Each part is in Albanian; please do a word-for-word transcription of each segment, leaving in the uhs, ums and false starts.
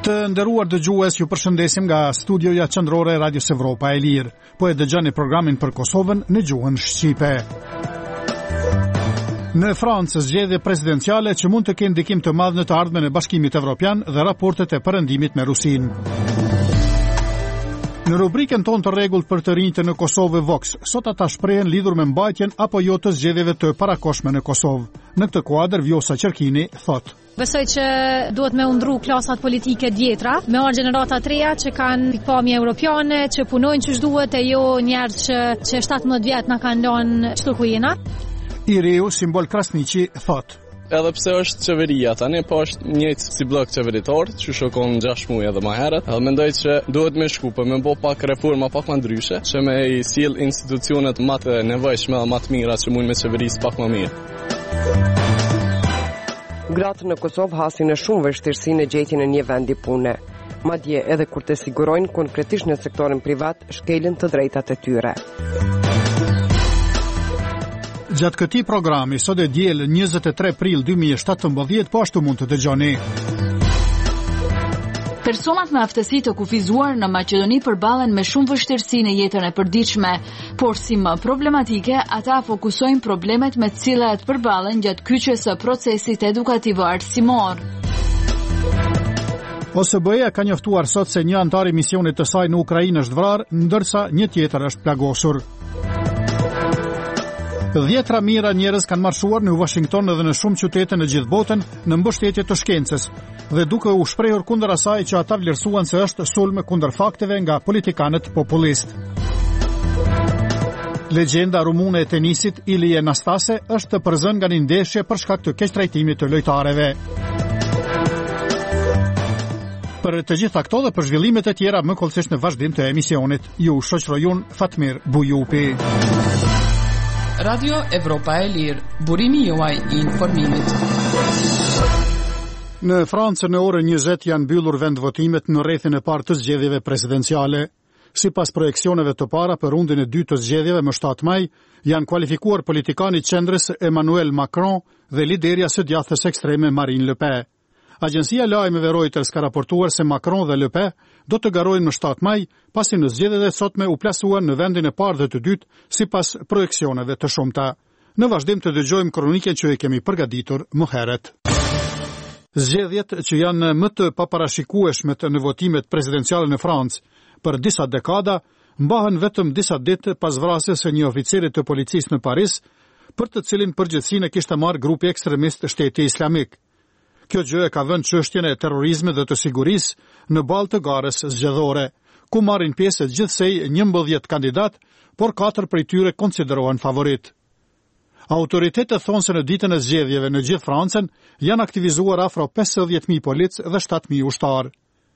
Të nderuar dëgjues, ju përshëndesim nga studioja qendrore e Radios Evropa e Lirë. Po e dëgjoni programin për Kosovën në gjuhën shqipe. Në Francë, zgjedhje presidenciale që mund të kenë ndikim të madh në të ardhmen e Bashkimit Evropian dhe raportet e perëndimit me Rusinë. Në rubrikën tonë të rregullt për të rinjtë në Kosovë Vox, sot ata shprehen lidhur me mbajtjen apo jo të zgjedhjeve të parakoshme në Kosovë. Në këtë kuadër Vjosa Qerkini thotë: Besoj që duhet me undru klasat politike djetra, me orë gjenerata të reja që kanë pikpamje europiane, që punojnë që shduhet e jo njerëz që, që shtatëmbëdhjetë vjet na kanë lënë çtu ku jena. Ireu Simbol Krasniqi thotë: Edhe pse është qeveria tani, po është njëjtë si blok qeveritor, që shokon gjashtë muaj edhe më herët. Edhe mendoj që duhet me shku, për me bë pak reforma pak më ndryshe, që me i sill institucionet më të nevojshme dhe më të mira që mund me qeverisë pak më mirë. Gratë në Kosovë hasin në shumë vështirësi në gjetjen e një vendi pune. Madje edhe kur të sigurojnë konkretisht në sektorin privat shkeljen të drejtat e tyre. Gjatë këtij programi, sot e diel njëzet e tre prill dy mijë e shtatëmbëdhjetë, po ashtu mund të dëgjoni. Personat me aftësi të kufizuar në Maqedoni përballen me shumë vështirësi në jetën e përditshme, por si më problematike, ata fokusojnë problemet me të cilat përballen gjatë kyçjes së procesit edukativ arsimor. O S B E ka njoftuar sot se një antar i misionit të saj në Ukrainë është vrarë, ndërsa një tjetër është plagosur. Dhjetra mijëra njerëz kanë marshuar në Washington edhe në shumë qytete në gjithë botën në mbështetje të shkencës dhe duke u shprehur kundër asaj që ata vlerësuan se është sulm kundër fakteve nga politikanët populistë. Legjenda rumune e tenisit Ilie Nastase është përzënë nga një ndeshje për shkak të keqtrajtimit të lojtareve. Për të gjitha këto dhe për zhvillimet e tjera më kollësisht në vazhdim të emisionit, ju shoqërojun Fatmir Bujupi. Radio Evropa e Lirë, burimi juaj i informimit. Në Francë në orën njëzet janë mbyllur vendvotimet në rrethin e parë të zgjedhjeve presidenciale. Sipas projeksioneve të para për rundin e dytë të zgjedhjeve më shtatë maj, janë kualifikuar politikani qendrës Emmanuel Macron dhe liderja së djathës ekstreme Marine Le Pen. Agjencia lajmeve Reuters ka raportuar se Macron dhe Le Pen do të garojnë më shtatë maj, pasi në zgjedhjet e sotme u plasuan në vendin e parë dhe të dytë sipas projeksioneve të shumta. Në vazhdim të dëgjojmë kronikën që e kemi përgatitur më herët. Zgjedhjet që janë më të paparashikueshme në votimet presidenciale në Francë për disa dekada mbahen vetëm disa ditë pas vrasjes së një oficeri të policisë në Paris, për të cilin përgjegjësinë kishte marrë grupi ekstremist Shteti Islamik. Kjo gjë e ka vënë çështjen e terrorizmit dhe të sigurisë në balë të garës zgjedhore, ku marrin pjesë gjithsej njëmbëdhjetë kandidat, por katër prej tyre konsiderohen favorit. Autoritetet thonë se në ditën e zgjedhjeve në gjithë Francën janë aktivizuar afro pesëdhjetë mijë policë dhe shtatë mijë ushtarë.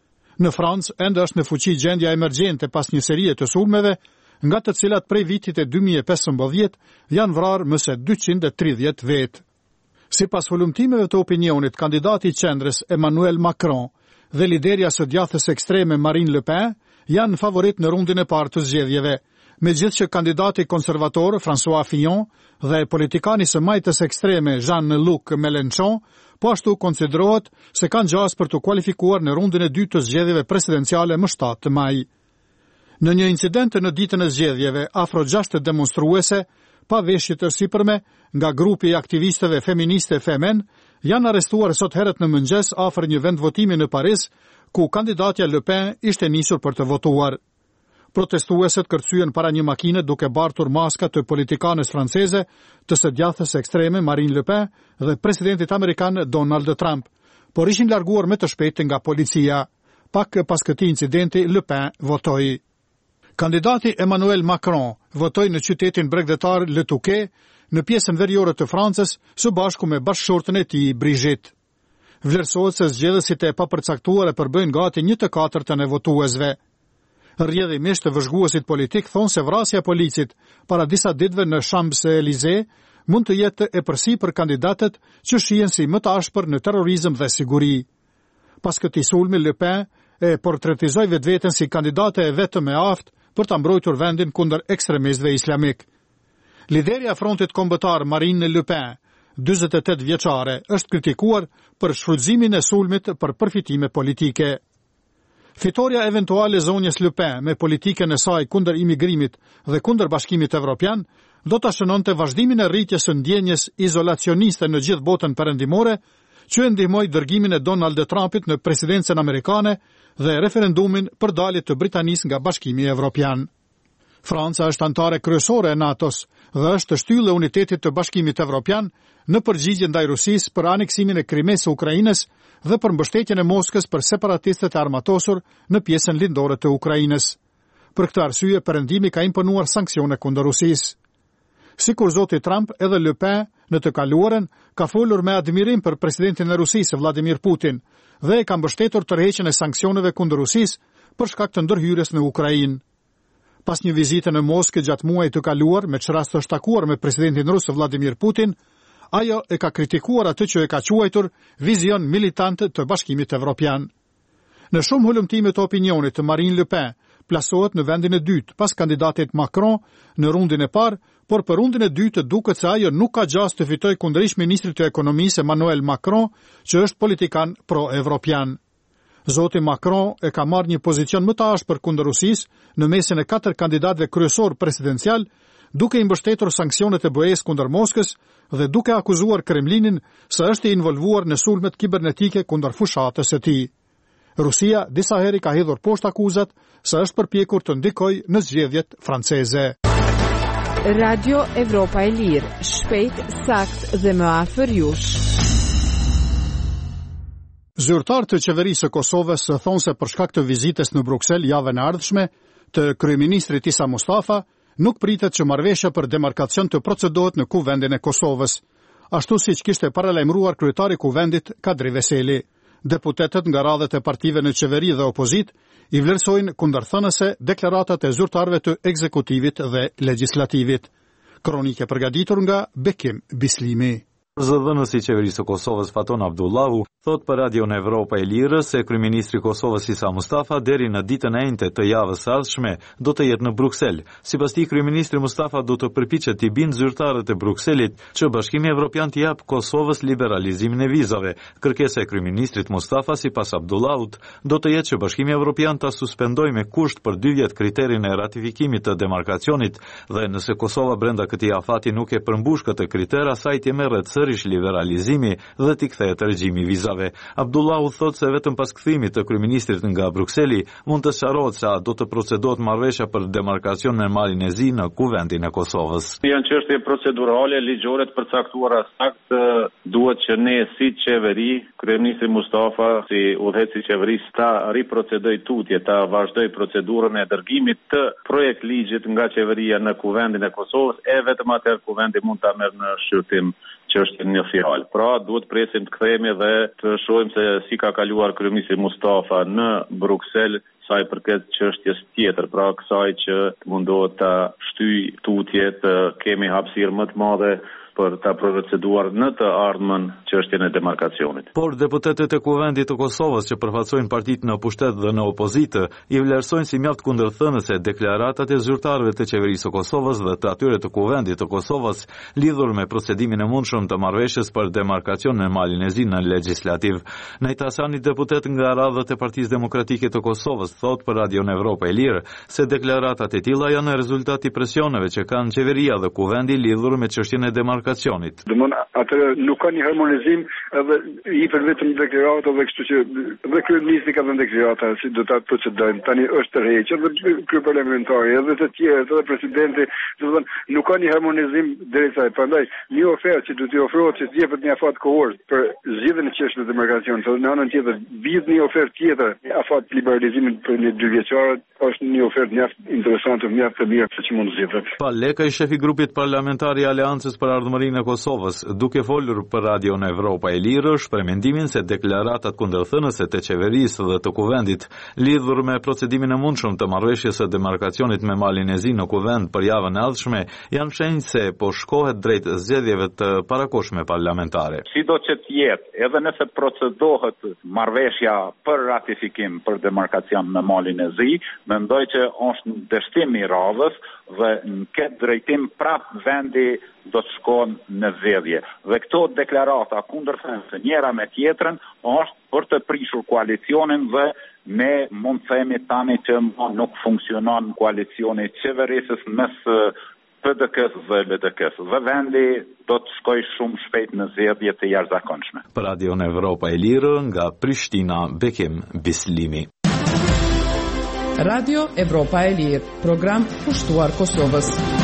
Në Francë ende është në fuqi gjendja emergjente pas një serie të sulmeve, nga të cilat prej vitit e dy mijë e pesëmbëdhjetë janë vrarë më se dyqind e tridhjetë vetë. Sipas volumtimeve të opinionit, kandidati i qendrës Emmanuel Macron dhe liderja së djathës ekstreme Marine Le Pen janë favorit në rundin e parë të zgjedhjeve, megjithëse kandidati konservator François Fillon dhe politikani së majtës ekstreme Jean-Luc Mélenchon po ashtu konsiderohet se kanë gjas për të kualifikuar në rundin e dytë të zgjedhjeve presidenciale më shtatë maj. Në një incident në ditën e zgjedhjeve, afro gjashtë demonstruese pa veshje të sipërme nga grupi i aktivistëve feministe Femen janë arrestuar sot herët në mëngjes afër një vendvotimi në Paris, ku kandidatja Le Pen ishte nisur për të votuar. Protestueset kërcyen para një makine duke bartur maska të politikanës franceze, të së djathës ekstreme Marine Le Pen dhe presidentit amerikan Donald Trump, por ishin larguar me të shpejtë nga policia. Pak pas këtij incidenti Le Pen votoi. Kandidati Emmanuel Macron votoi në qytetin bregdetar Le Touquet, në pjesën veriore të Francës, së bashku me bashkëshortën e tij Brigitte. Vlerësohet se zgjedhësit e papërcaktuar e përbëjnë gati një të katërtën e votuesve. Rrjedhimisht të vëzhguesit politik thonë se vrasja e policit para disa ditëve në Champs-Élysées mund të jetë e përsipër kandidatët që shihen si më të ashpër në terrorizëm dhe siguri. Pas këtij sulmi, Le Pen e portretizoi vetveten si kandidate e vetëm e aftë për ta mbrojtur vendin kundër ekstremistëve islamik. Liderja e frontit kombëtar Marine Le Pen, dyzet e tetë vjeçare, është kritikuar për shfrytëzimin e sulmit për përfitime politike. Fitoria eventuale e zonjës Le Pen me politikën e saj kundër imigrimit dhe kundër Bashkimit Evropian do ta shënonte vazhdimin e rritjes së ndjenjes izolacioniste në gjithë botën perëndimore, që e ndihmoi dërgimin e Donald Trumpit në presidencën amerikane dhe referendumin për dalje të Britanisë nga Bashkimi Evropian. Franca është anëtare kryesore e NATO-s dhe është shtyllë e unitetit të Bashkimit Evropian në përgjigje ndaj Rusisë për aneksimin e Krimes së Ukrainës dhe për mbështetjen e Moskës për separatistët e armatosur në pjesën lindore të Ukrainës. Për këtë arsye, Perëndimi ka imponuar sanksione kundër Rusisë. Sikur zoti Trump, edhe Le Pen në të kaluarën ka folur me admirim për presidentin e Rusisë Vladimir Putin dhe e ka mbështetur tërheqjen e sanksioneve kundër Rusisë për shkak të ndërhyrjes në Ukrainë. Pas një vizite në Moskë gjatë muajit të kaluar, me çrast të shtakuar me presidentin rus Vladimir Putin, ajo e ka kritikuar atë që e ka quajtur vizion militant të Bashkimit Evropian. Në shumë hulumtime të opinionit të Marine Le Pen plasohet në vendin e dytë pas kandidatit Macron në rundin e parë, por për rundin e dytë duket se ajo nuk ka gjas të fitojë kundërisht ministrit të ekonomisë Emmanuel Macron, që është politikan pro-evropian. Zoti Macron e ka marrë një pozicion më të ashpër kundër Rusisë në mesin e katër kandidatëve kryesor presidencial, duke i mbështetur sanksionet e B E S kundër Moskës dhe duke akuzuar Kremlinin se është i involvuar në sulmet kibernetike kundër fushatës së tij. Rusia disa herë ka hedhur poshtë akuzat se është përpjekur të ndikojë në zgjedhjet franceze. Radio Evropa e Lirë, shpejt, sakt dhe më afër jush. Zyrtar të qeverisë së Kosovës thonë se për shkak të vizitës në Bruksel javën e ardhshme të kryeministrit Isa Mustafa, nuk pritet që marrëveshja për demarkacion të procedohet në Kuvendin e Kosovës, ashtu siç kishte paralajmëruar kryetari i Kuvendit Kadri Veseli. Deputetët nga radhët e partive në qeveri dhe opozit i vlerësojnë kundërthënëse deklaratat e zyrtarëve të ekzekutivit dhe legjislativit. Kronike përgatitur nga Bekim Bislimi. Zëdhënësi i qeverisë së Kosovës Faton Abdullahu thot për Radion Evropa e Lirë se kryeministri i Kosovës Isa Mustafa deri në ditën e njëjtë të javës së ardhshme do të jetë në Bruksel. Sipas tij, kryeministri Mustafa do të përpiqet të bindë zyrtarët e Brukselit që Bashkimi Evropian t'i jap Kosovës liberalizimin e vizave. Kërkesa e kryeministrit Mustafa sipas Abdullahut do të jetë që Bashkimi Evropian ta suspendojë me kusht për dy vjet kriterin e ratifikimit të demarkacionit dhe nëse Kosova brenda këtij afati nuk e përmbush këtë kriter, asaj t'i merret sërish liberalizimi dhe t'i kthehet regjimi vizave. Abdullahu thot se vetëm pas kthimit të kryeministrit nga Brukseli mund të sqarohet se a do të procedohet marrëveshja për demarkacion me malin e zi në Kuvendin e Kosovës. Janë çështje procedurale, ligjore të përcaktuara saktë, duhet që ne si qeveri, kryeministri Mustafa si udhëheqësi i qeverisë ta riprocedoj tutje, ta vazhdoj procedurën e dërgimit të projekt ligjit nga qeveria në Kuvendin e Kosovës, e vetëm atëherë Kuvendi mund ta merr në shqyrtim që është një fjalë. Pra, duhet presim të kthehemi dhe të shohim se si ka kaluar kryeministri Mustafa në Bruksel sa i përket çështjes tjetër, pra kësaj që mundohet ta shtyj tutje të kemi hapësirë më të madhe për ta proceduar në të ardhmen çështjen e demarkacionit. Por deputetët e Kuvendit të Kosovës që përfaqësojnë partitë në pushtet dhe në opozitë i vlerësojnë si mjaft kundërthënëse deklaratat e zyrtarëve të qeverisë së Kosovës dhe të atyre të Kuvendit të Kosovës lidhur me procedimin e mundshëm të marrëveshjes për demarkacion në malin e zi në legjislativ. Najt Hasani, deputet nga radhët e Partisë Demokratike të Kosovës, thot për Radion Evropa e Lirë se deklaratat e tilla janë rezultat i presioneve që kanë qeveria dhe Kuvendi lidhur me çështjen e demarkacionit. Domthon atë nuk ka një harmonizim edhe i për vetëm deklarata dhe kështu që dhe kryeministri ka dhënë deklarata si do ta procedojnë. Tani është tërheqje dhe ky parlamentari edhe të tjerë edhe presidenti, domthon nuk ka një harmonizim derisa. Prandaj një ofertë që do t'i ofrohet që të jepet një afat kohor për zgjidhjen e çështjes së demarkacionit, në anën tjetër vit një ofertë tjetër afat liberalizimin për një dy vjeçare, është një ofertë mjaft interesante, mjaft e mirë që mund të zgjidhet. Pa Leka, i shefi grupit parlamentar i Aleancës për Ardhmërinë e Kosovës, duke folur për Radion Evropa e Lirë, shpreh mendimin se deklaratat kundërthënëse të qeverisë dhe të Kuvendit lidhur me procedimin e mundshëm të marrëveshjes së demarkacionit me malin e zi në Kuvend për javën e ardhshme janë shenjë se po shkohet drejt zgjedhjeve të parakohshme parlamentare. Sido që të jetë, edhe nëse procedohet marrëveshja për ratifikim për demarkacion me malin e zi, mendoj që është në dështim i radhës dhe në këtë drejtim prap vendi do të shkojnë në zgjedhje. Dhe këto deklarata kundërthënëse njëra me tjetrën është për të prishur koalicionin dhe Ne mund të themi tani që nuk funksionon koalicioni i qeverisës mes P D K-s dhe L D K-s. Dhe vendi do të shkoj shumë shpejt në zgjedhje të jashtëzakonshme. Për Radion Evropa e Lirë nga Prishtina, Bekim Bislimi. Radio Evropa e Lirë, program pushtuar Kosovës.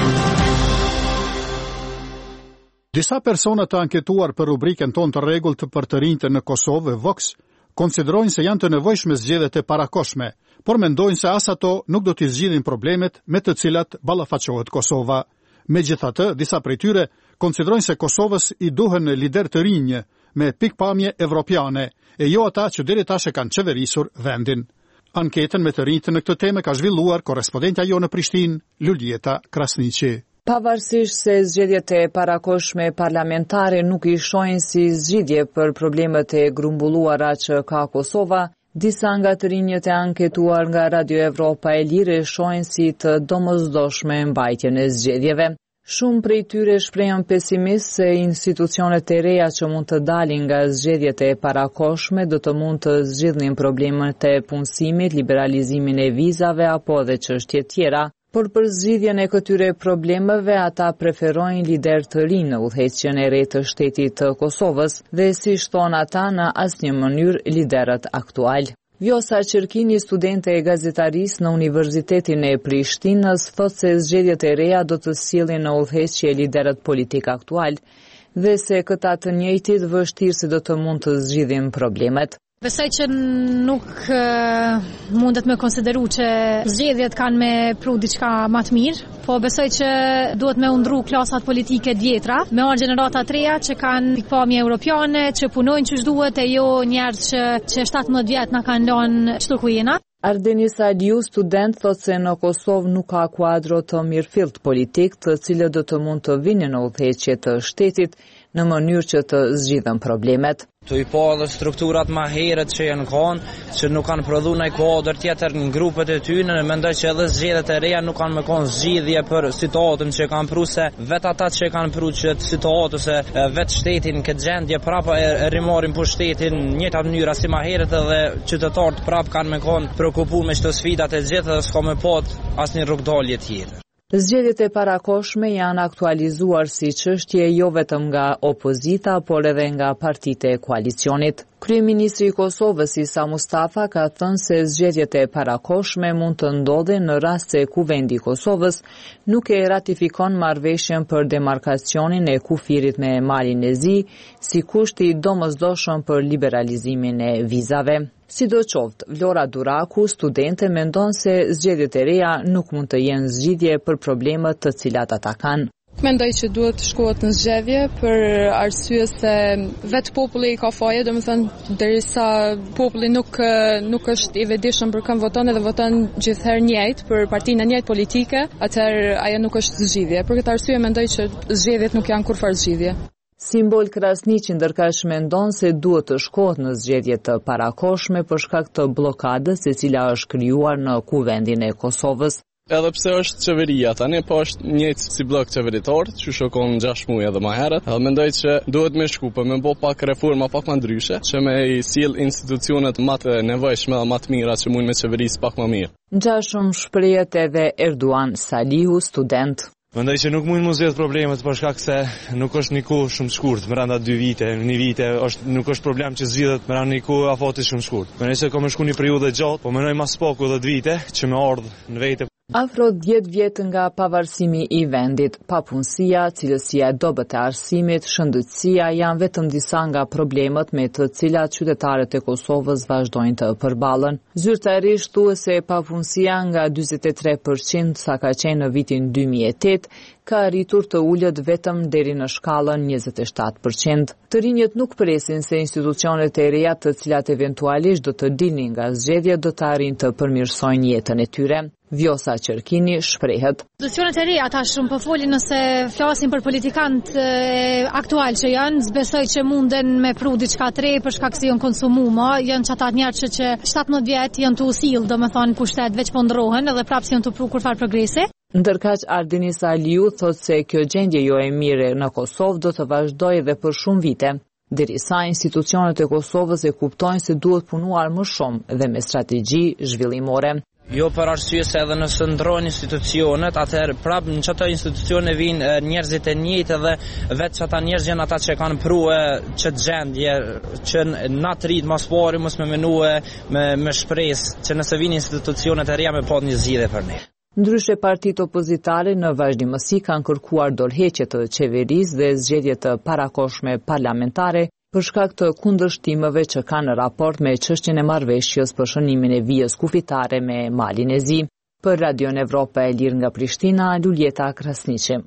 Disa persona të anketuar për rubrikën tonë të rregullt për të rinjtë në Kosovë, Vox, konsiderojnë se janë të nevojshme zgjedhjet e parakoshme, por mendojnë se as ato nuk do t'i zgjidhin problemet me të cilat ballafaqohet Kosova. Megjithatë, disa prej tyre konsiderojnë se Kosovës i duhen lider të rinj me pikpamje evropiane, e jo ata që deri tash e kanë qeverisur vendin. Anketën me të rinjtë në këtë temë ka zhvilluar korrespondentja jo në Prishtinë, Luljeta Krasniqi. Pavarësisht se zgjedhjet e parakoshme parlamentare nuk i shohin si zgjidhje për problemet e grumbulluara që ka Kosova, disa nga të rinjët e anketuar nga Radio Evropa e Lirë shohin si të domosdoshme mbajtjen e zgjedhjeve. Shumë prej tyre shprehen pesimist se institucionet e reja që mund të dalin nga zgjedhjet e parakoshme do të mund të zgjidhin problemet e punësimit, liberalizimin e vizave apo edhe çështje tjera. Por për zgjidhjen e këtyre problemeve ata preferojnë lider të rinj në udhëheqjen e re të shtetit të Kosovës dhe si thon ata në asnjë mënyrë liderët aktual. Vjosa Qerkini, studente e gazetarisë në Universitetin e Prishtinës, thotë se zgjedhjet e reja do të sjellin në udhëheqje liderët politik aktual dhe se këta të njëjtit vështirë se do të mund të zgjidhin problemet. Besoj që nuk uh, mundet me konsideru që zgjedhjet kanë me pru diçka më të mirë, po besoj që duhet me undru klasat politike djetra, me orë gjenerata të reja që kanë pikpamje europiane, që punojnë që shduhet e jo njerëz që, që shtatëmbëdhjetë vjet na kanë lënë çdo ku jena. Ardenis Aliu, student, thotë se në Kosovë nuk ka kuadro të mirëfillt politik, të cilët do të mund të vinë në udhëheqje të shtetit në mënyrë që të zgjidhen problemet. Të i po edhe strukturat ma herët që janë kanë, që nuk kanë prodhu në kuadër tjetër në grupet e tyne, në mendoj që edhe zgjedhjet e reja nuk kanë me konë zgjidhje për situatën që kanë pru, se vetë ata që kanë pru që situatën se vetë shtetin këtë gjendje prapa e rimarin për shtetin njëta mënyra si ma herët edhe qytetarët prap kanë me konë preokupu me çdo sfidat e gjithë dhe s'ka me pot asnjë rrugdalje tjetër. Zgjedhjet e parakoshme janë aktualizuar si çështje jo vetëm nga opozita, por edhe nga partitë e koalicionit. Kryeministri i Kosovës Isa Mustafa ka thënë se zgjedhjet e parakoshme mund të ndodhin në rast se Kuvendi i Kosovës nuk e ratifikon marrëveshjen për demarkacionin e kufirit me Malin e Zi si kusht i domosdoshëm për liberalizimin e vizave. Sidoqoftë, Vlora Duraku, studente, mendon se zgjedhjet e reja nuk mund të jenë zgjidhje për problemet të cilat ata kanë. Mendoj që duhet të shkohet në zgjedhje për arsye se vetë populli i ka faje, domethënë derisa populli nuk nuk është i vetëdijshëm për këm voton edhe voton gjithherë njëjtë për partinë e njëjtë politike, atëherë ajo nuk është zgjidhje. Për këtë arsye mendoj që zgjedhjet nuk janë kurrë zgjidhje. Simbol Krasniqi ndërkësh mendon se duhet të shkohet në zgjedhje të parakoshme për shkak të bllokadës e cila është krijuar në Kuvendin e Kosovës. Edhe pse është qeveria tani, po është njëjtë si blok qeveritor, që shokon gjashtë muaj edhe më herët. Edhe mendoj që duhet me shku, për me bë pak reforma pak më ndryshe, që me i sill institucionet më të nevojshme dhe më të mira që mund me qeverisë pak më mirë. Gjashëm shprehet edhe Erduan Salihu, student. Mendoj që nuk mund të zgjidhet problemet për shkak se nuk është një kohë shumë të shkurtër, brenda dy vite, një vite është nuk është problem që zgjidhet brenda një kohë afati shumë të shkurtër. Mendoj se ka më shku një periudhë gjatë, po mendoj mas paku dhjetë vite që më ardh në vete. Afro dhjetë vjet nga pavarësimi i vendit, papunësia, cilësia e dobët e arsimit, shëndetësia janë vetëm disa nga problemet me të cilat qytetarët e Kosovës vazhdojnë të përballen. Zyrtarisht thuhet se papunësia nga dyzet e tre përqind sa ka qenë në vitin dy mijë e tetë, ka arritur të ulët vetëm deri në shkallën njëzet e shtatë përqind. Të rinjët nuk presin se institucionet e reja të cilat eventualisht do të dilnin nga zgjedhjet do të arrijnë të përmirësojnë jetën e tyre. Vjosa Qerkini shprehet. Institucionet e reja tash shumë po folin nëse flasin për politikanët aktual që janë, zbesoj që munden me pru diçka të re për shkak se janë konsumuar, janë çata njerëz që, që shtatëmbëdhjetë vjet janë të usill, domethënë pushtet veç po ndrohen edhe prapë janë të pru kur fal progrese. Ndërkaq Ardenis Aliu thotë se kjo gjendje jo e mire në Kosovë do të vazhdojë edhe për shumë vite. derisa institucionet e Kosovës e kuptojnë se duhet punuar më shumë dhe me strategji zhvillimore. Jo për arsye se edhe nëse ndrojnë institucionet, atëherë prapë në çato institucione vinë njerëzit e njëjtë dhe vetë çata njerëz janë ata që kanë prue që gjendje që na të rrit mos pari mos me menue me me shpresë që nëse vinë institucionet e reja me pa një zgjidhje për ne. Ndryshe partitë opozitare në vazhdimësi kanë kërkuar dorëheqje të qeverisë dhe zgjedhje të parakohshme parlamentare për shkak të kundërshtimeve që kanë në raport me çështjen e marrëveshjes për shënimin e vijës kufitare me Malin e Zi. Për Radion Evropa e Lirë nga Prishtina, Luljeta Krasniqi.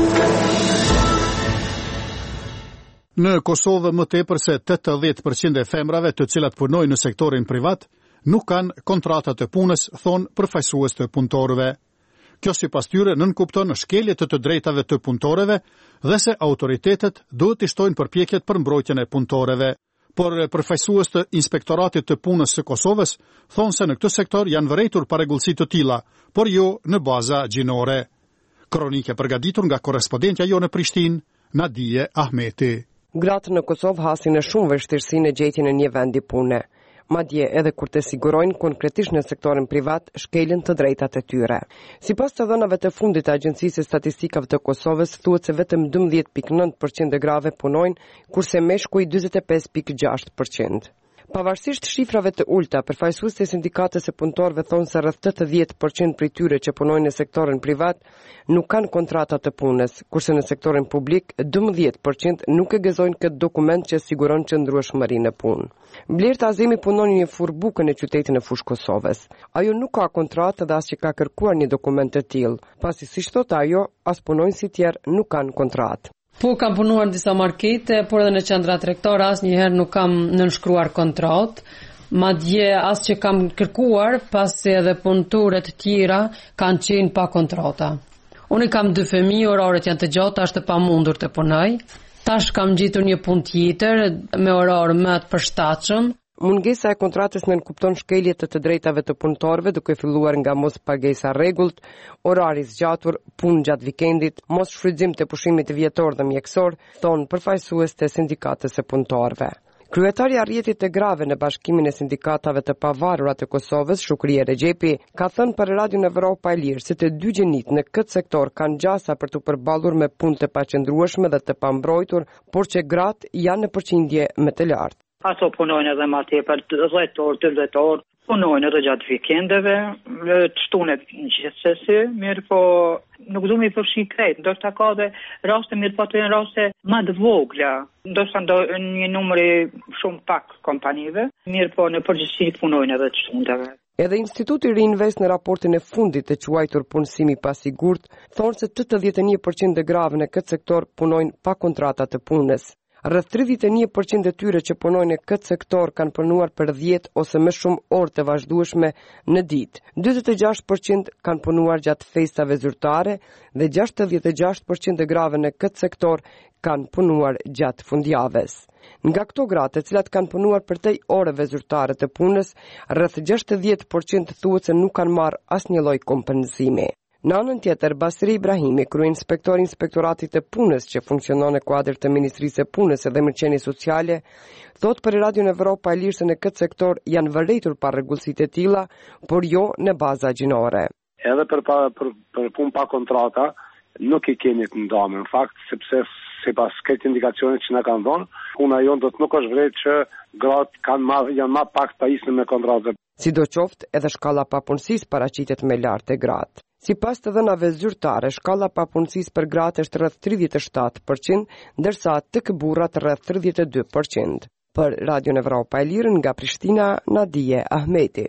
Në Kosovë më tepër se tetëdhjetë përqind e femrave të cilat punojnë në sektorin privat nuk kanë kontrata të punës, thonë përfaqësues të punëtorëve. Kjo sipas tyre nënkupton shkelje të të drejtave të punëtorëve dhe se autoritetet duhet të shtojnë përpjekjet për mbrojtjen e punëtorëve. Por përfaqësues të Inspektoratit të Punës së Kosovës thonë se në këtë sektor janë vërejtur paregullsi të tilla, por jo në baza gjinore. Kronike përgatitur nga korrespondentja jo në Prishtinë, Nadije Ahmeti. Gratë në Kosovë hasin e shumë vështirësi në gjetjen e një vendi pune. Madje edhe kur të sigurojnë konkretisht në sektorin privat shkeljen të drejtat e tyre. Sipas të dhënave të fundit të Agjencisë së Statistikave të Kosovës, thuhet se vetëm dymbëdhjetë pikë nëntë përqind e grave punojnë, kurse meshkuj dymbëdhjetë e pesë pikë gjashtë përqind. Pavarësisht shifrave të ulta, përfaqësuesit e sindikatës së punëtorëve thonë se rreth tetëdhjetë përqind prej tyre që punojnë në sektorin privat nuk kanë kontrata të punës, kurse në sektorin publik dymbëdhjetë përqind nuk e gëzojnë këtë dokument që siguron qëndrueshmërinë në punë. Blerta Azemi punon në një furbukë në qytetin e Fushë Kosovës. Ajo nuk ka kontratë dhe as që ka kërkuar një dokument të tillë, pasi siç thotë ajo, as punonjësit si tjerë nuk kanë kontratë. Po kam punuar në disa markete, por edhe në qendra tregtare asnjëherë nuk kam nënshkruar kontratë. Madje as që kam kërkuar, pasi edhe punëtorët të tjera kanë qenë pa kontrata. Unë kam dy fëmijë, oraret janë të gjata, është e pamundur të punoj. Tash kam gjetur një punë tjetër me orar më të përshtatshëm. Mungesa e kontratës nënkupton shkelje të të drejtave të punëtorëve, duke filluar nga mos pagesa rregullt, orari zgjatur, punë gjatë vikendit, mos shfrytëzim të pushimit vjetor dhe mjekësor, thonë përfaqësues të sindikatës së punëtorëve. Kryetari i Arrijetit të Grave në Bashkimin e Sindikatave të Pavarura të Kosovës, Shukrie Regjepi, ka thënë për Radion Evropa e Lirë se të dy gjinit në këtë sektor kanë gjasa për të përballur me punë të paqëndrueshme dhe të pambrojtur, por që gratë janë në përqindje më të lartë. Ato punojnë edhe ma tepër dhjetë orë, dymbëdhjetë orë, punojnë edhe gjatë vikendeve, të shtunet në gjithsesi, mirë po nuk du mi përfshi krejt, ndoshta ka dhe raste, mirë po të jenë raste ma të vogla, ndoshta ndo një numëri shumë pak kompanive, mirë po në përgjithësi punojnë edhe të shtuneteve. Edhe Instituti Rinvest në raportin e fundit të quajtur punësimi pasigurt, thonë se tetëdhjetë e një përqind e grave në këtë sektor punojnë pa kontrata të punës. Rreth tridhjetë e një përqind e tyre që punojnë në këtë sektor kanë punuar për dhjetë ose më shumë orë të vazhdueshme në ditë. dymbëdhjetë e gjashtë përqind kanë punuar gjatë festave zyrtare dhe gjashtëdhjetë e gjashtë përqind e grave në këtë sektor kanë punuar gjatë fundjavës. Nga këto gratë, të cilat kanë punuar për tej orëve zyrtare të punës, rreth gjashtëdhjetë përqind thuhet se nuk kanë marrë asnjë lloj kompenzimi. Në anën tjetër, Basri Ibrahimi, kryeinspektor i Inspektoratit të Punës që funksionon në kuadër të Ministrisë së Punës dhe Mirëqenies Sociale, thot për Radion Evropa e Lirë se në këtë sektor janë vërejtur pa rregullsitë e tilla, por jo në baza gjinore. Edhe për pa, për, për punë pa kontrata nuk i kemi të ndamë, në fakt, sepse sipas këtij indikacionit që na kanë dhënë, puna jon do të nuk është vërejtë që gratë kanë ma, janë më pak të isën me kontratë. Sidoqoftë, edhe shkalla papunësisë paraqitet më lart te gratë. Sipas të dhënave zyrtare, shkalla papunësisë për gratë është rreth tridhjetë e shtatë përqind, ndërsa tek burrat rreth tridhjetë e dy përqind. Për Radion Evropa e Lirë nga Prishtina, Nadije Ahmeti.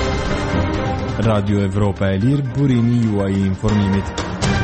Radio Evropa e Lirë, burimi juaj i informimit.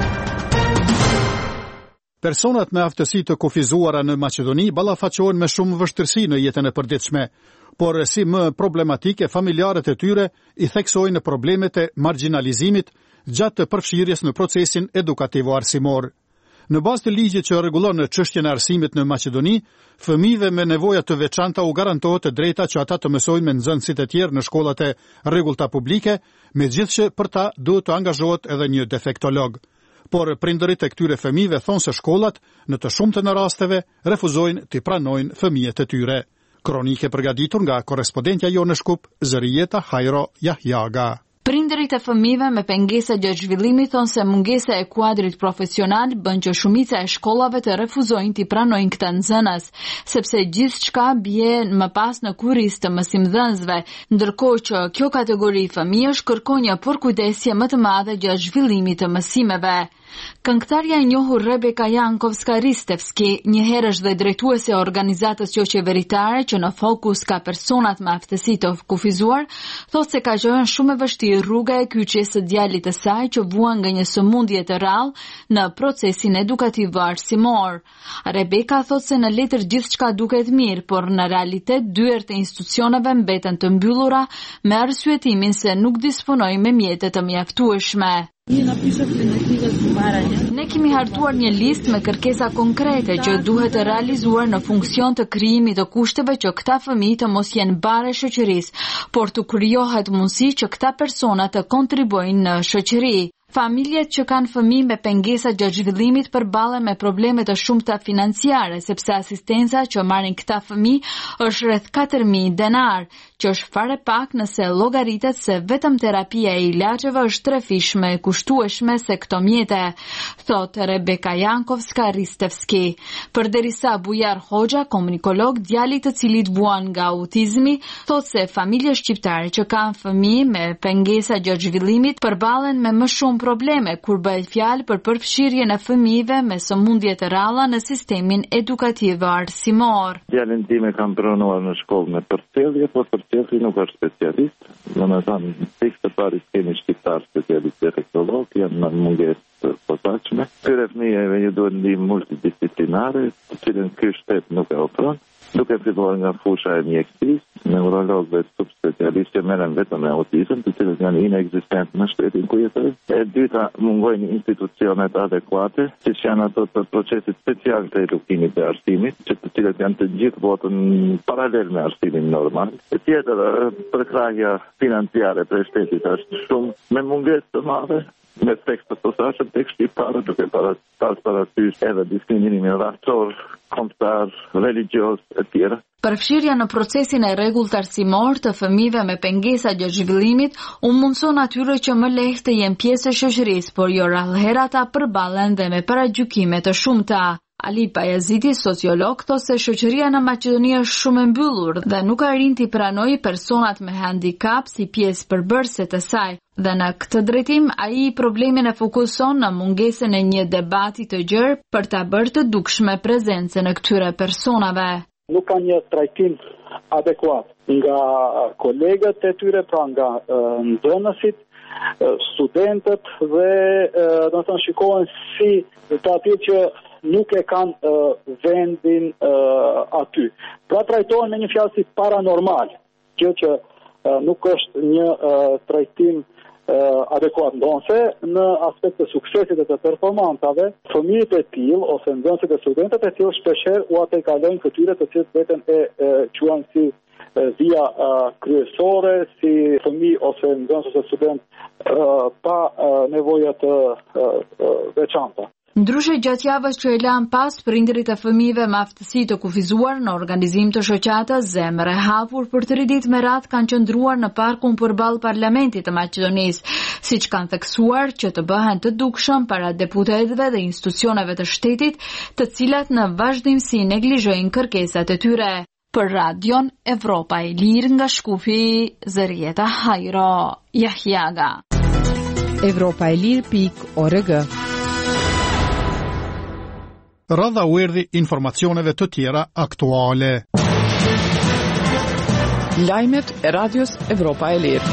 Personat me aftësi të kufizuara në Maqedoni ballafaqohen me shumë vështirësi në jetën e përditshme, por si më problematike familjarët e tyre i theksojnë në problemet e marginalizimit gjatë përfshirjes në procesin edukativo-arsimor. Në bazë të ligjit që rregullon në çështjen e arsimit në Maqedoni, fëmijëve me nevoja të veçanta u garantohet e drejta që ata të mësojnë me nxënësit e tjerë në shkollat e rregullta publike, megjithëse për ta duhet të angazhohet edhe një defektolog. por prindërit e këtyre fëmijëve thonë se shkollat, në të shumtën e rasteve, refuzojnë të pranojnë fëmijët e tyre. Kronike përgatitur nga korrespondentja jonë në Shkup, Zërijeta Hajro Jahjaga. Prindërit e fëmijëve me pengesa gjatë zhvillimit thonë se mungesa e kuadrit profesional bën që shumica e shkollave të refuzojnë t'i pranojnë këtë nxënës, sepse gjithçka bie më pas në kurriz të mësimdhënësve, ndërkohë që kjo kategori fëmijësh kërkon një përkujdesje më të madhe gjatë zhvillimit të mësimeve. Këngëtarja e njohur Rebeka Jankovska-Ristevski, një herësh dhe drejtuese e organizatës qeveritare që në fokus ka personat me aftësi të kufizuar, thotë se ka qenë shumë e vështirë rruga e kyçjes së djalit të saj që vuan nga një sëmundje të rrallë në procesin edukativ arsimor. Rebeka thotë se në letër gjithçka duket mirë, por në realitet dyert e institucioneve mbeten të mbyllura me arsyetimin se nuk disponojnë me mjete të mjaftueshme. Ne kemi hartuar një listë me kërkesa konkrete që duhet të realizuar në funksion të krijimit të kushteve që këta fëmijë të mos jenë bare shoqërisë, por të krijohet mundësi që këta persona të kontribuojnë në shoqëri. Familjet që kanë fëmijë me pengesa gjatë zhvillimit përballen me probleme të shumta financiare, sepse asistenca që marrin këta fëmijë është rreth katër mijë denar, që është fare pak nëse llogaritet se vetëm terapia e ilaçeve është trefishme e kushtueshme se këto mjete, thot Rebeka Jankovska-Ristevski. Përderisa Bujar Hoxha, komunikolog, djali të cilit vuan nga autizmi, thot se familjet shqiptare që kanë fëmijë me pengesa gjatë zhvillimit përballen me më shumë probleme kur bëhet fjalë për përfshirjen e fëmijëve me sëmundje të rralla në sistemin edukativ arsimor. Djalin tim e kam pranuar në shkollë me përcjellje, por përcjellja nuk është specialist. Domethënë, pikë të parë kemi shqiptar specialist efektolog, janë në mungesë të posaçme. Këtyre fëmijëve ju duhet ndihmë multidisciplinare, të cilën ky shtet nuk e ofron. Duke filluar nga fusha e mjekësisë, neurologëve dhe subspecialistë që merren vetëm me autizëm, të cilët janë inekzistent në shtetin ku jetojnë. E dyta, mungojnë institucionet adekuate, siç janë ato të procesit special të edukimit dhe arsimit, që të cilët janë të gjithë botën paralel me arsimin normal. E tjetër, përkrahja financiare për shtetit është shumë me mungesë të madhe, me tekst të posaçëm tek shqiptarët, duke para pas parasysh edhe diskriminimin rasor, kombëtar, religios e tjera. Përfshirja në procesin e rregullt arsimor të fëmijëve me pengesa gjatë zhvillimit u mundson atyre që më lehtë të jenë pjesë e shoqërisë, por jo rrallëherë ata përballen dhe me paragjykime të shumta. Ali Pajaziti, sociolog, thotë se shoqëria në Maqedoni është shumë e mbyllur dhe nuk arrin t'i pranojë personat me handikap si pjesë përbërëse të saj. Dhe në këtë drejtim, ai problemin e fokuson në mungesën e një debati të gjerë për ta bërë të dukshme prezencën e këtyre personave. Nuk ka një trajtim adekuat nga kolegët e tyre, pra nga nxënësit, studentët dhe do të thonë shikohen si të aty që nuk e kanë uh, vendin uh, aty. Pra trajtohen me një fjalë si paranormal, kjo që uh, nuk është një uh, trajtim uh, adekuat. Ndonse në aspekt të suksesit dhe të performansave, fëmijët e tillë ose nxënësit e studentët e tillë shpeshherë u atë kalojnë këtyre të cilët veten e quajnë si via uh, kryesore, si fëmijë ose nxënës ose student uh, pa uh, nevoja të uh, uh, veçanta. Ndryshe gjatë javës që e lan pas, prindërit e fëmijëve me aftësi të kufizuar në organizim të shoqatës Zemër e Hapur për të ditë me radhë kanë qëndruar në parkun përballë Parlamentit të Maqedonisë, siç kanë theksuar që të bëhen të dukshëm para deputetëve dhe institucioneve të shtetit, të cilat në vazhdimsi neglizhojnë kërkesat e tyre. Për Radion Evropa e Lirë nga Shkupi, Zërijeta Hajro Jahjaga. Evropa e Lirë pik org. Radha u erdhi informacioneve të tjera aktuale. Lajmet e Radios Evropa e Lirë.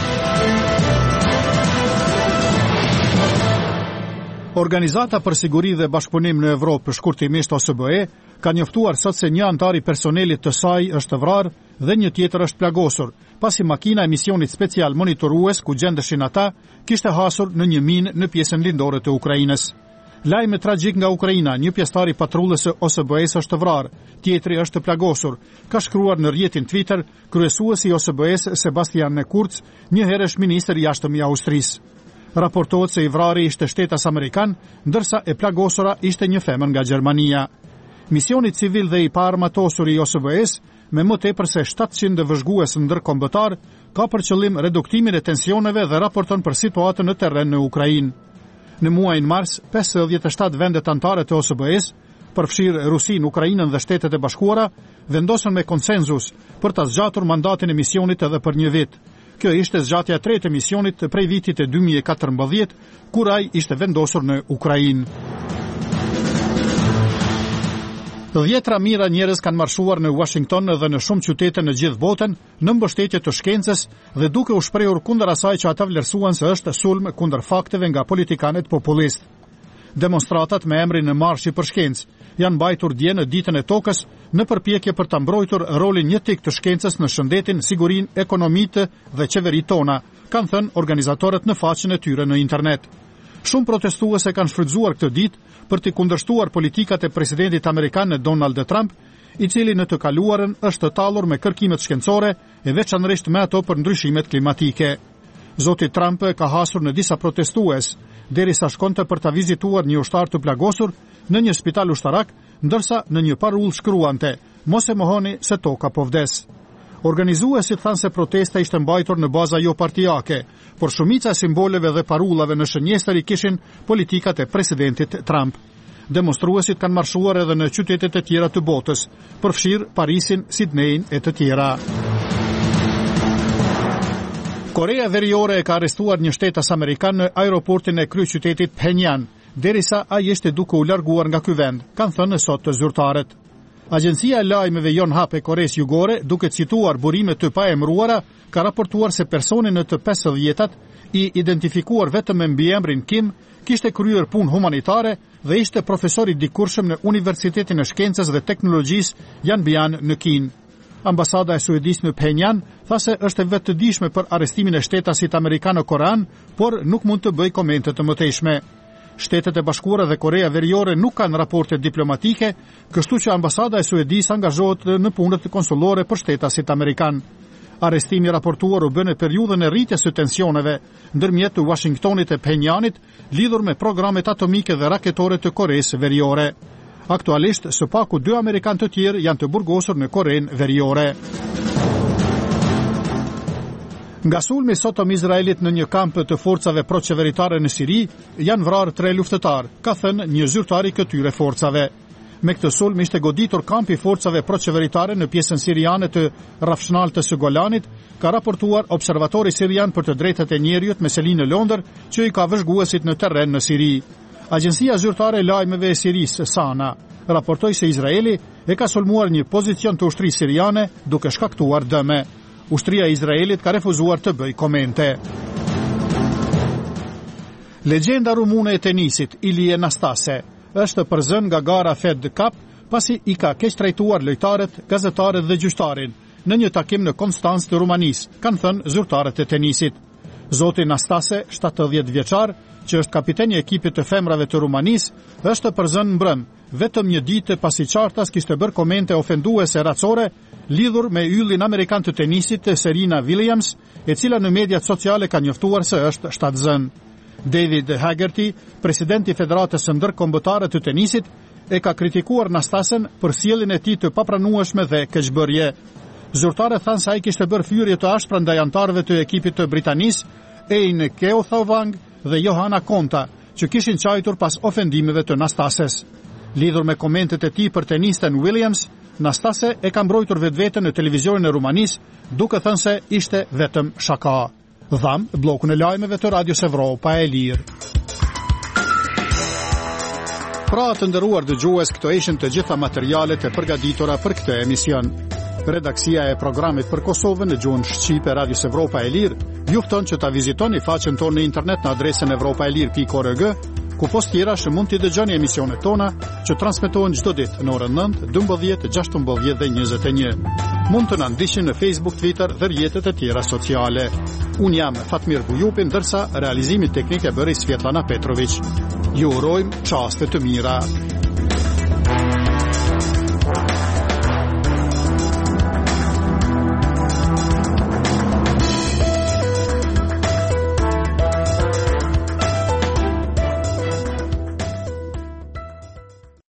Organizata për siguri dhe bashkëpunim në Evropë, shkurtimisht O S B E, ka njoftuar sot se një antar i personelit të saj është vrarë dhe një tjetër është plagosur, pasi makina e misionit special monitorues ku gjendeshin ata kishte hasur në një minë në pjesën lindore të Ukrainës. Lajme tragjik nga Ukraina, një pjesëtar i patrullës së O S B E-s është vrarë, tjetri është plagosur, ka shkruar në rrjetin Twitter kryesuesi i O S B E-s Sebastian Kurz, një herësh ministër i jashtëm i Austrisë. Raportohet se i vrari ishte shtetas amerikan, ndërsa e plagosura ishte një femër nga Gjermania. Misioni civil dhe i paarmatosur i O S B S, me më tepër se shtatëqind vëzhgues ndërkombëtar, ka për qëllim reduktimin e tensioneve dhe raporton për situatën në terren në Ukrainë. Në muajin mars, pesëdhjetë e shtatë vendet anëtare të O S B S, përfshirë Rusinë, Ukrainën dhe Shtetet e Bashkuara, vendosën me konsenzus për ta zgjatur mandatin e misionit edhe për një vit. Kjo ishte zgjatja e tretë e misionit prej vitit e dy mijë e katërmbëdhjetë, kur ai ishte vendosur në Ukrainë. Dhjetra mijëra njerëz kanë marshuar në Washington dhe në shumë qytete në gjithë botën në mbështetje të shkencës dhe duke u shprehur kundër asaj që ata vlerësuan se është sulm kundër fakteve nga politikanët populistë. Demonstratat me emrin e Marshi për Shkencë janë mbajtur dje në ditën e tokës në përpjekje për ta mbrojtur rolin jetik të shkencës në shëndetin, sigurinë, ekonomitë dhe qeveritë tona, kanë thënë organizatorët në faqen e tyre në internet. Shumë protestuese kanë shfrytzuar këtë ditë për të kundërshtuar politikat e presidentit amerikan Donald Trump, i cili në të kaluarën është tallur me kërkimet shkencore e veçanërisht me ato për ndryshimet klimatike. Zoti Trump ka hasur në disa protestues, derisa shkonte për ta vizituar një ushtar të plagosur në një spital ushtarak, ndërsa në një parull shkruante: "Mos e mohoni se toka po vdes." Organizuesit thanë se protesta ishte mbajtur në baza jo partijake, por shumica e simboleve dhe parullave në shënjestër i kishin politikat e presidentit Trump. Demonstruesit kanë marshuar edhe në qytetet e tjera të botës, përfshirë Parisin, Sidneyin e të tjera. Korea Veriore e ka arrestuar një shtetas amerikan në aeroportin e kryeqytetit Phenjan, derisa ai ishte duke u larguar nga ky vend, kanë thënë sot të zyrtarët. Agjencia e lajmeve Yonhap e Koreas Jugore, duke cituar burime të paemëruara, ka raportuar se personi në të pesëdhjetat, i identifikuar vetëm me mbiemrin Kim, kishte kryer punë humanitare dhe ishte profesor i dikurshëm në Universitetin e Shkencës dhe Teknologjisë Yanbian në Kinë. Ambasada e Suedisë në Phenjan tha se është e vetëdijshme për arrestimin e shtetasit amerikano-korean, por nuk mund të bëj komente të mëtejshme. Shtetet e Bashkuara dhe Korea Veriore nuk kanë raporte diplomatike, kështu që ambasada e Suedisë angazhohet në punët konsullore për shtetasit amerikan. Arrestimi raportuar u bën në periudhën e rritjes së tensioneve ndërmjet Washingtonit e Phenjanit lidhur me programet atomike dhe raketore të Koreas Veriore. Aktualisht, së paku dy amerikanë të tjerë janë të burgosur në Korenë Veriore. Nga sulmi sotëm Izraelit në një kamp të forcave proqeveritare në Siri, janë vrarë tre luftëtar, ka thënë një zyrtar i këtyre forcave. Me këtë sulm ishte goditur kampi i forcave proqeveritare në pjesën siriane të rrafshnaltës së Golanit, ka raportuar observatori sirian për të drejtat e njerëzit me selinë në Londër, që i ka vëzhguesit në terren në Siri. Agjencia zyrtare e lajmeve e Sirisë, Sana, raportoi se Izraeli e ka sulmuar një pozicion të ushtrisë siriane duke shkaktuar dëme. Ushtria e Izraelit ka refuzuar të bëjë komente. Legjenda rumune e tenisit, Ilie Nastase, është përzën nga gara Fed Cup pasi i ka keq trajtuar lojtarët, gazetarët dhe gjyqtarin në një takim në Konstancë të Rumanisë, kanë thënë zyrtarët e tenisit. Zoti Nastase, shtatëdhjetë vjeçar, që është kapiteni i ekipit të femrave të Rumanisë, është përzën mbrëm, vetëm një ditë pasi qartas kishte bërë komente ofenduese racore lidhur me yllin amerikan të tenisit Serena Williams, e cila në mediat sociale ka njoftuar se është shtatzën. David Haggerty, presidenti i Federatës së Ndërkombëtare të Tenisit, e ka kritikuar Nastasen për sjelljen e tij të papranueshme dhe keqbërje. Zyrtarët thanë se ai kishte bërë fyrje të ashpra ndaj anëtarëve të ekipit të Britanisë, Eine Keothavang dhe Johanna Konta, që kishin qajtur pas ofendimeve të Nastases. Lidhur me komentet e tij për tenisten Williams, Nastase e ka mbrojtur vetveten në televizionin e Rumanisë, duke thënë se ishte vetëm shaka. Dham, blokun e lajmeve të Radios Evropa e Lirë. Pra të nderuar dëgjues, këto ishin të gjitha materialet e përgatitura për këtë emision. Redaksia e programit për Kosovën në gjuhën shqipe Radios Evropa e Lirë ju fton që ta vizitoni faqen tonë në internet në adresën evropaelir pikë org, ku post tjera që mund t'i dëgjoni emisionet tona që transmetohen çdo ditë në orën nëntë, dymbëdhjetë, gjashtëmbëdhjetë dhe njëzet e një. Mund të na ndiqni në Facebook, Twitter dhe rrjetet e tjera sociale. Unë jam Fatmir Bujupi, ndërsa realizimi teknik e bëri Svetlana Petrović. Ju urojmë çaste të mira.